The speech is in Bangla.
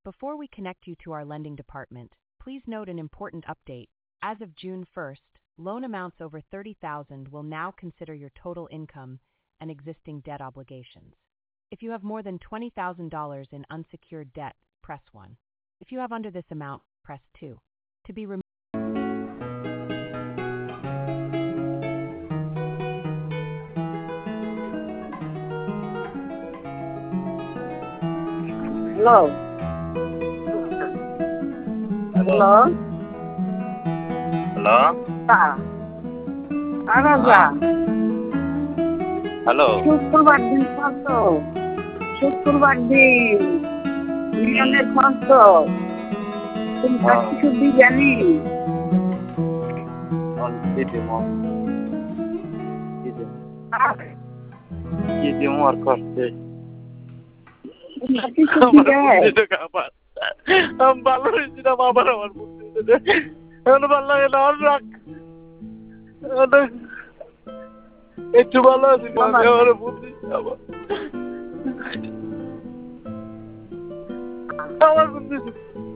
Before we connect you to our lending department, please note an important update. As of June 1st, loan amounts over $30,000 will now consider your total income and existing debt obligations. If you have more than $20,000 in unsecured debt, press 1. If you have under this amount, press 2. To be removed. Hello. Hello. Hello? Araza. Hello? শুক্রবার দিন কত? শুক্রবার দিন মিলনের কত? তুমি কিছু জানি কি দিমু আর করতে কিছু আমি ভালো হয়েছিলাম আবার আমার বুদ্ধি এখন ভালো লাগে না আর রাখ একটু ভালো আছি আমার বুদ্ধি আমার বুদ্ধি